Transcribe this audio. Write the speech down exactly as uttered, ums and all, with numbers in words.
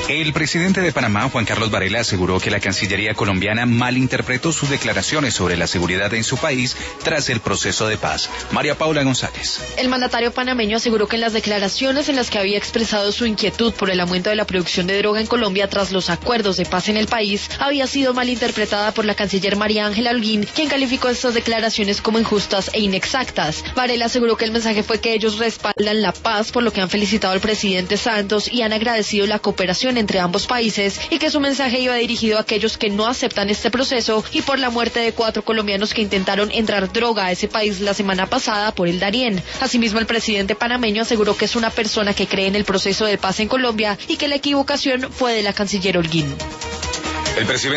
El presidente de Panamá, Juan Carlos Varela, aseguró que la Cancillería colombiana malinterpretó sus declaraciones sobre la seguridad en su país tras el proceso de paz. María Paula González. El mandatario panameño aseguró que en las declaraciones en las que había expresado su inquietud por el aumento de la producción de droga en Colombia tras los acuerdos de paz en el país, había sido malinterpretada por la canciller María Ángela Holguín, quien calificó estas declaraciones como injustas e inexactas. Varela aseguró que el mensaje fue que ellos respaldan la paz, por lo que han felicitado al presidente Santos y han agradecido la cooperación entre ambos países, y que su mensaje iba dirigido a aquellos que no aceptan este proceso y por la muerte de cuatro colombianos que intentaron entrar droga a ese país la semana pasada por el Darién. Asimismo, el presidente panameño aseguró que es una persona que cree en el proceso de paz en Colombia y que la equivocación fue de la canciller Holguín. El presidente